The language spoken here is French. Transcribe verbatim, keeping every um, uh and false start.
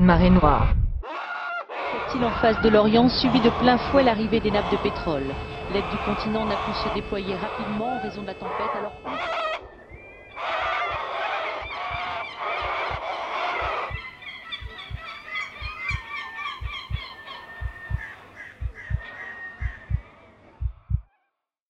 marée noire. Cette île en face de l'Orient subit de plein fouet l'arrivée des nappes de pétrole. L'aide du continent n'a pu se déployer rapidement en raison de la tempête alors